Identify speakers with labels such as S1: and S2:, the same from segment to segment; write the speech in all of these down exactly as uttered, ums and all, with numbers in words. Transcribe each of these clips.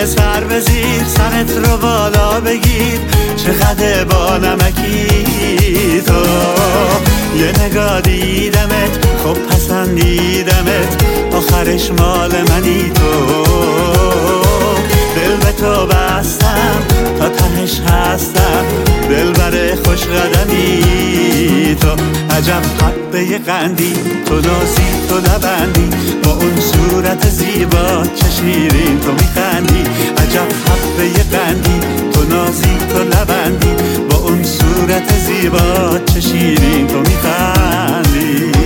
S1: سر بزیر، سرت رو بالا بگیر، چقدر با نمکی تو. یه نگاه دیدمت، خب پسندیدمت، آخرش مال منی تو. دل به تو بستم تا تهش هستم، دلبر خوش قدمی تو. عجب حبه قندی، تو نازی تو لبندی، با اون صورت زیبا چه شیرین تو میخندی. عجب حبه قندی، تو نازی تو لبندی، با اون صورت زیبا چه شیرین تو میخندی.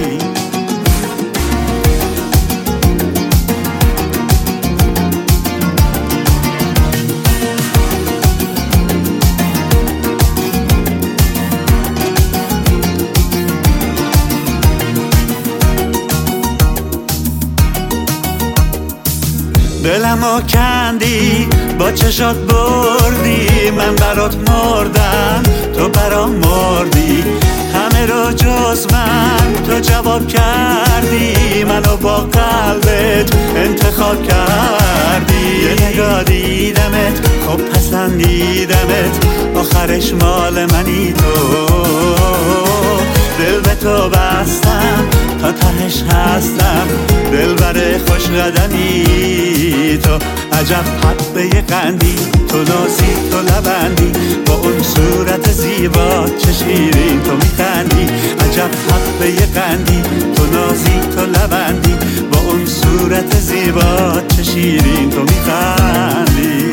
S1: دلمو کندی با چشات بردی، من برات مردم تو برام مردی. همه رو جز من تو جواب کردی، منو با قلبت انتخاب کردی. یه نگاه دیدمت، خب پسندیدمت، آخرش مال منی تو. دل به تو بستم تا تهش هستم، دلبر خوش قدمی تو. عجب حبه قندی، تو نازی تو لبندی، با اون صورت زیبا چه شیرین تو میخندی. عجب حبه قندی، تو نازی تو لبندی، با اون صورت زیبا چه شیرین تو میخندی.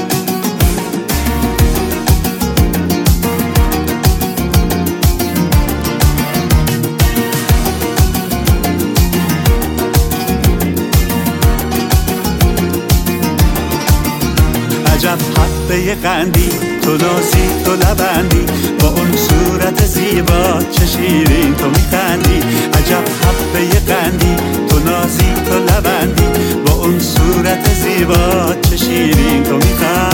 S1: عجب حبه قندی، تو نازی تو لبندی، با اون صورت زیبا چه شیرین تو میخندی. عجب حبه قندی، تو نازی تو لبندی، با اون صورت زیبا چه شیرین تو میخندی.